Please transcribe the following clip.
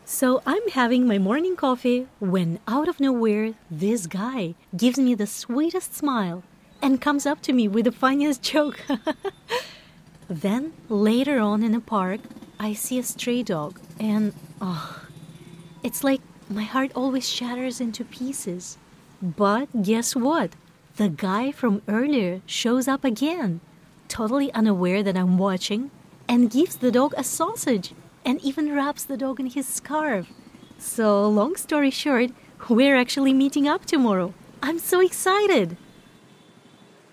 So I'm having my morning coffee when out of nowhere, this guy gives me the sweetest smile and comes up to me with the funniest joke. Then later on in the park, I see a stray dog and it's like my heart always shatters into pieces. But guess what? The guy from earlier shows up again, totally unaware that I'm watching, and gives the dog a sausage and even wraps the dog in his scarf. So, long story short, we're actually meeting up tomorrow. I'm so excited!